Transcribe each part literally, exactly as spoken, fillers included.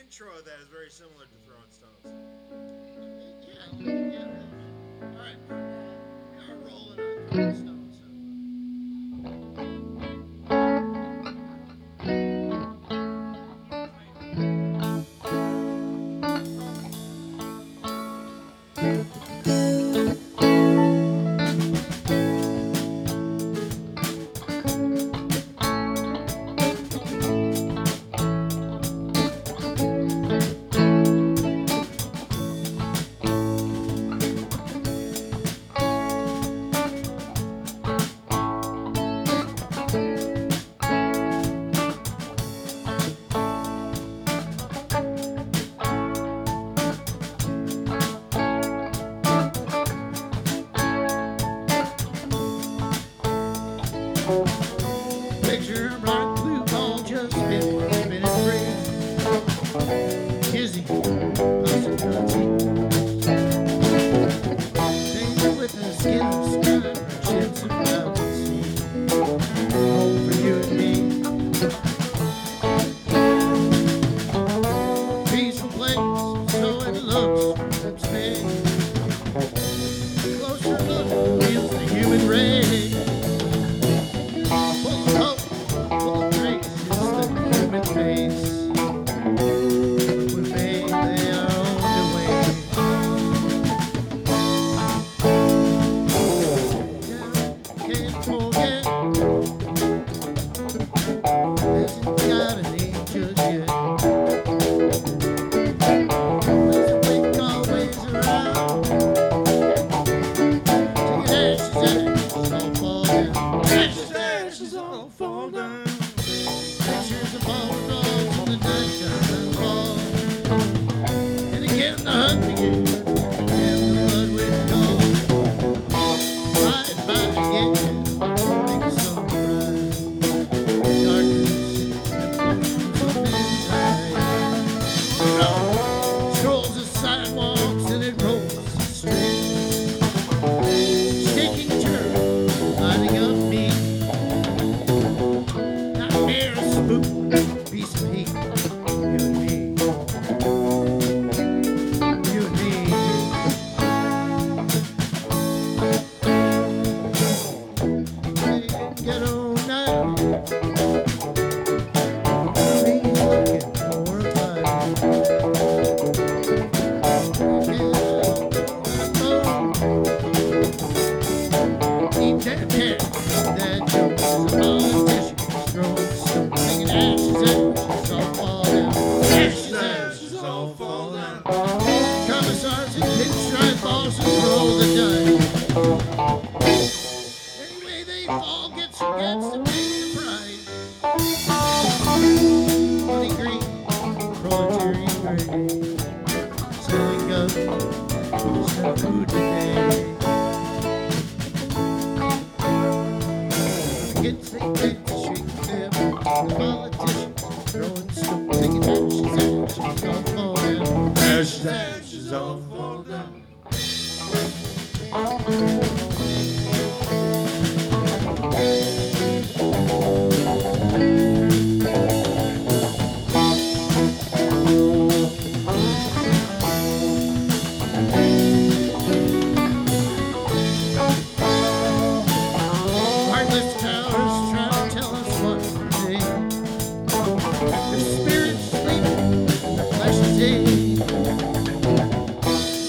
intro of that is very similar to Throwing Stones. Yeah, yeah. All right, we are rolling on Throwing Stones. Picture a bright blue ball just spinning, spinning free. Kizzy, busting gunsy. Painted with the skin of sky, ships and mountain sea. Home for you and me. Peaceful place, so it looks from space. Closer look reveals the human race. Full of hope, full of grace, it's the human face. We made their own way. Can't forget, hasn't got an age just yet. There's a wind always around. Take ashes, ashes, all fall down. Ashes, ashes, all fall down. Pictures of all the dogs in the nighttime fall. And again the hunt begins. And the blood will call. Ride by again. Make the sun rise. Darkness and blue midnight. Strolls the sidewalks and it rolls the street. Shaking turn, lining up me. Nightmare, a spook, piece of heat. You and me. You and me. Ghetto night. He's looking for a fight. Eat that cat, that joke is a politician. Throwing stones, singing ashes, ashes, all fall down. Ashes, ashes, all fall down. Commissars and pinstripe bosses roll the dice. Anyway, they fall, gets who gets to pay the price. Money green, proletarian gray. Selling guns, there's no food today. Kids they dance, shake them. The politicians throwing stones, singing ashes, ashes, all fall down. Ashes, ashes, all fall down. Heartless towers try to tell us what to think. The spirit's sleeping, the flesh is dead.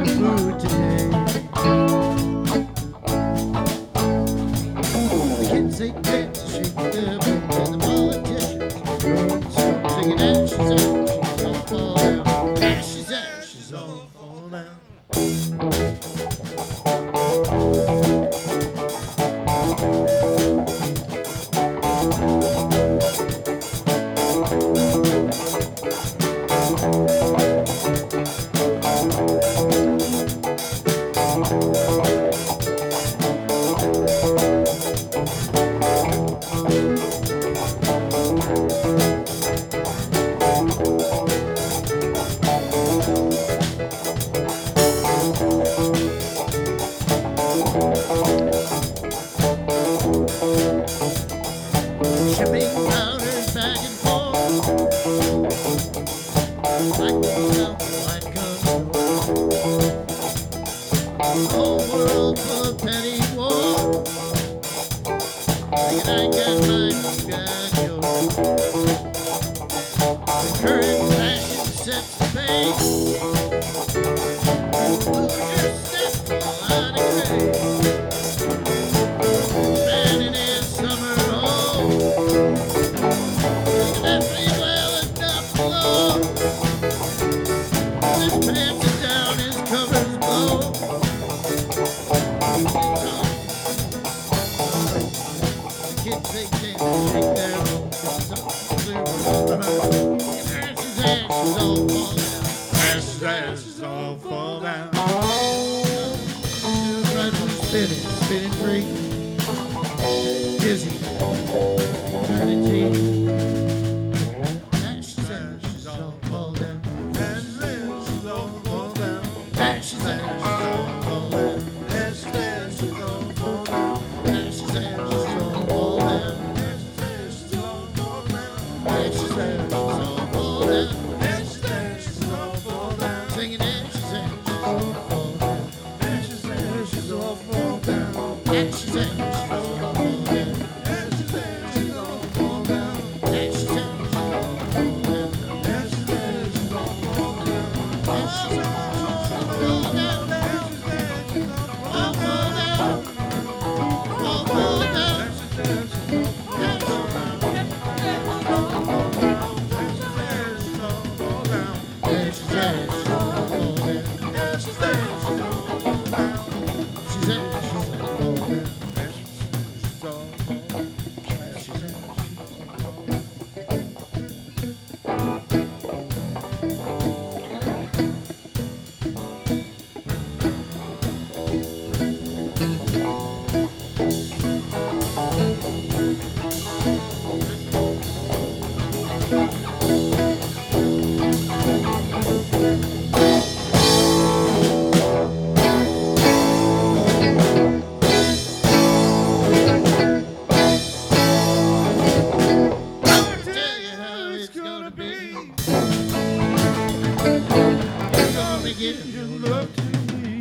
the mood today. The kids they dance, shake their boots, and the politicians rolling stone, singing ashes, ashes, all fall down. Ashes, ashes, all fall down. Shipping counters back and forth, like the south light comes through. Whole world full of petty war. Thinking I got mine, you got yours. The current fashion sets the pace. Lose your step, fall out of grace. Standing in summer home. Left me well enough alone. His pants are down, his covers blow. The kids they dance, shake their bones. Ashes, ashes, all fall down. Ashes, ashes, all fall down. Right one spinning, spinning free. Dizzy, turning cheek. Ashes, ashes, all fall down. Ashes, ashes, all fall down. Ashes, ashes, all fall down. Ashes, ashes, all fall down. Ashes, ashes, all fall down. Ashes, ashes, all fall down. Ashes, ashes, all fall down. Ashes, ashes, all fall down. Singing ashes, ashes, all fall down. Ashes, ashes, all fall down. Ashes, ashes, all fall down. Ashes, ashes, all fall down. Ashes, ashes, all fall down. Ashes, ashes, all fall down. Ashes, ashes, all fall down. All fall down. All fall down. Ashes, ashes, all fall down. Ashes, ashes, all fall down. Ashes, ashes, all fall down. I'll tell you how it's gonna be. You're gonna give your love to me.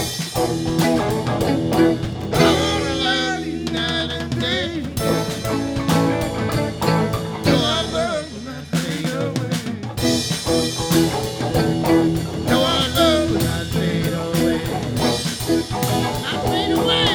I wanna love you night and day. No, our love will not fade away. No, our love will not fade away. Not fade away.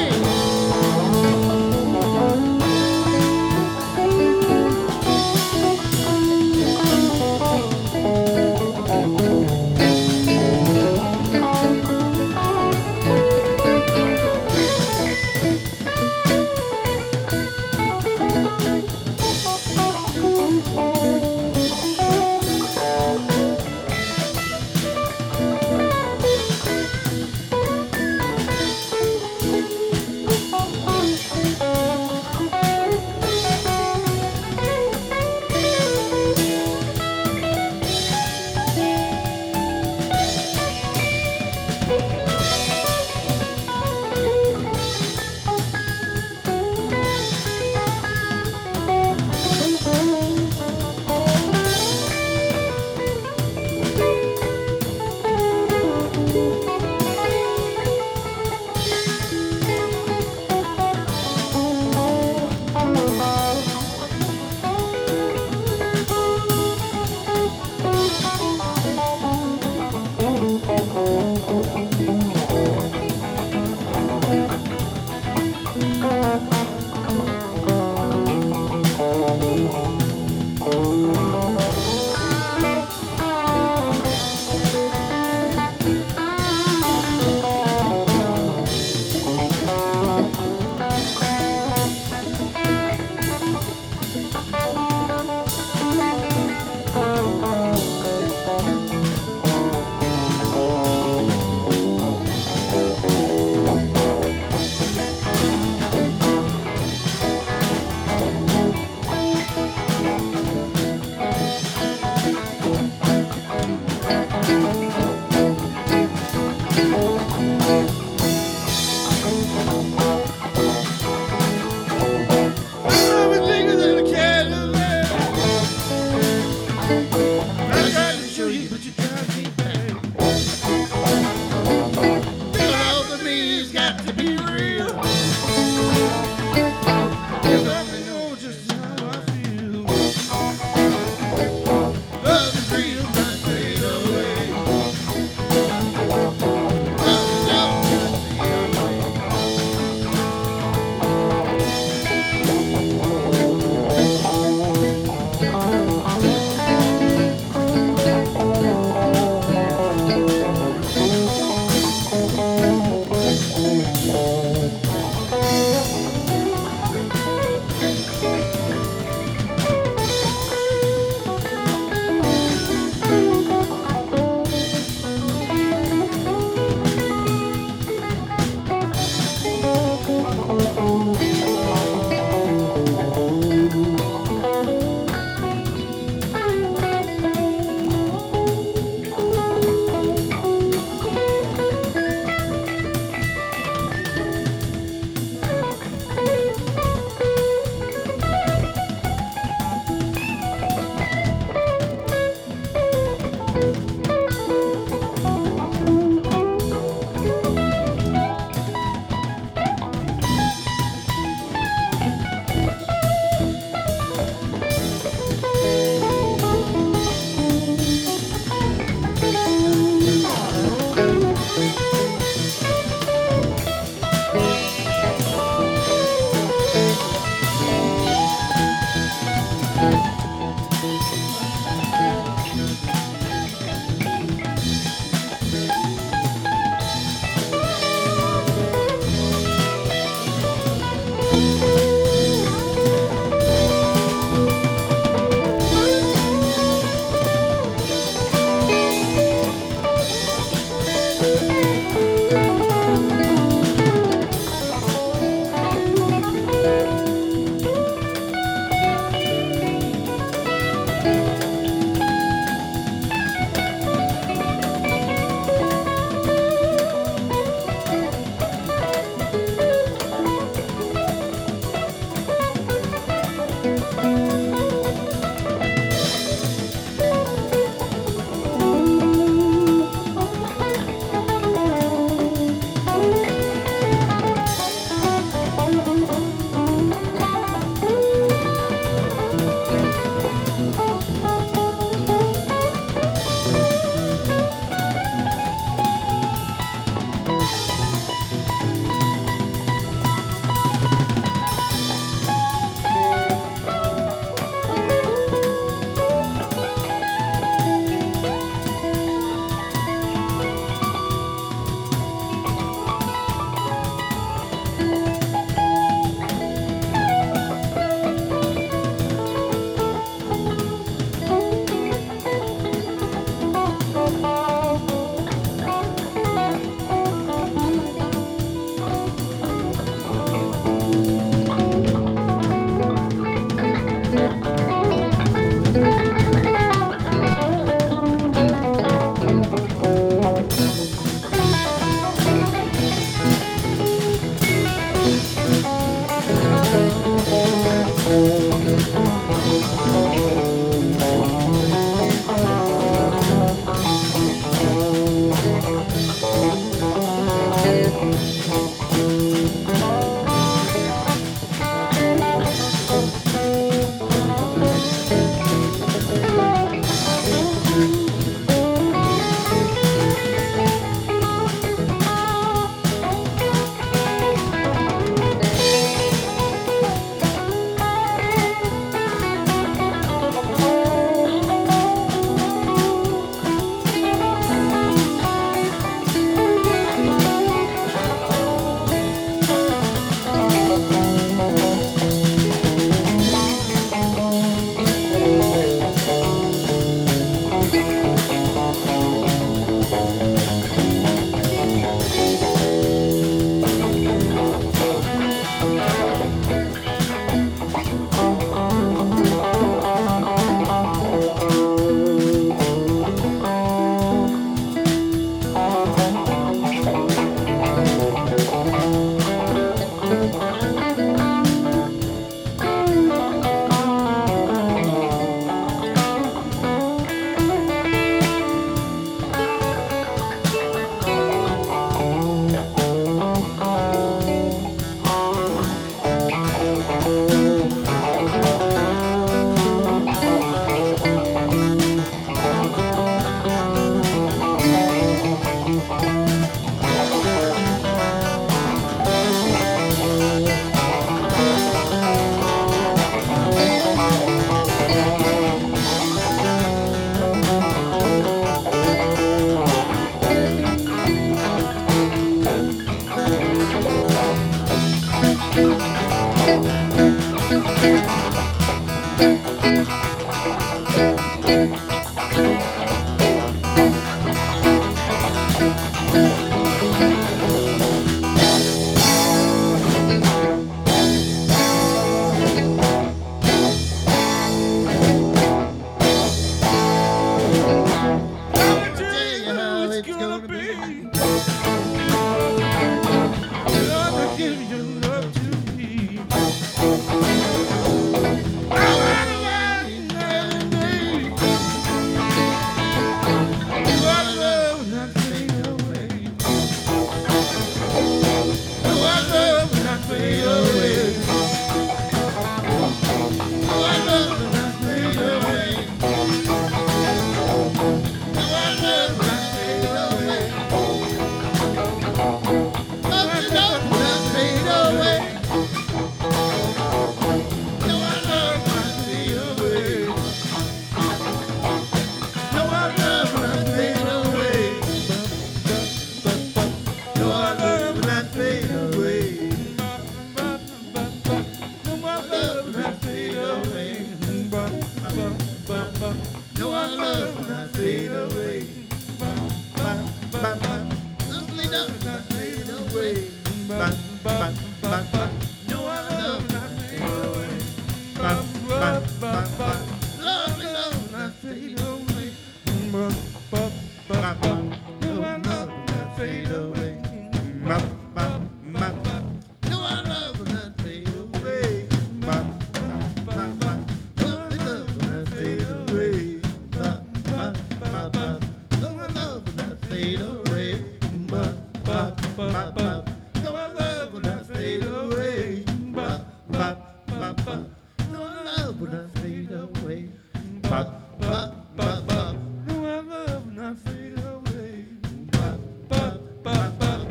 love will not fade away. Ba, ba, ba, ba. No, our love will not fade away. Ba, ba, ba, ba. Love will love will not fade away. Ba, ba, ba, ba. No, our love will not fade away. Ba, ba, ba, ba. No, our love will not fade away. Ba, ba, ba. Love will love will not fade away. Ba, ba, ba, ba. Love will love will not fade away. Ba, ba, ba, ba. No, our love will not fade away. Ba, ba, ba, ba. No, our love will not fade away. Ba, ba, ba, ba. No, our love will not fade away. Ba, ba, ba, ba.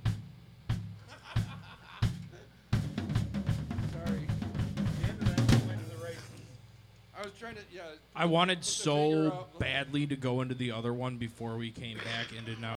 Sorry. I was trying to, yeah. I wanted put the finger so out. badly to go into the other one before we came back into now.